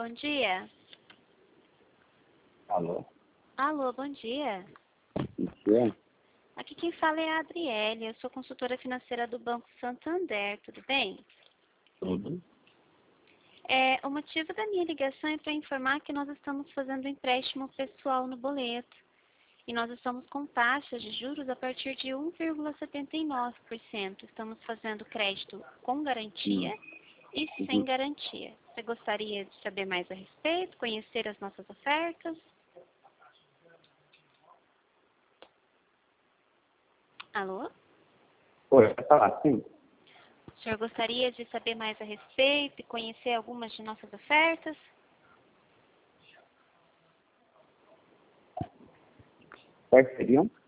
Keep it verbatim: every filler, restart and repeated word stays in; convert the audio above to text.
bom dia. Alô? Alô, bom dia. Isso é? Aqui quem fala é a Adriele, eu sou consultora financeira do Banco Santander, tudo bem? Tudo? É, o motivo da minha ligação é para informar que nós estamos fazendo um empréstimo pessoal no boleto. E nós estamos com taxas de juros a partir de um vírgula setenta e nove por cento. Estamos fazendo crédito com garantia e sem Uhum. garantia. Você gostaria de saber mais a respeito, conhecer as nossas ofertas? Alô? Oi, vai falar sim? O senhor gostaria de saber mais a respeito e conhecer algumas de nossas ofertas? Quais seriam?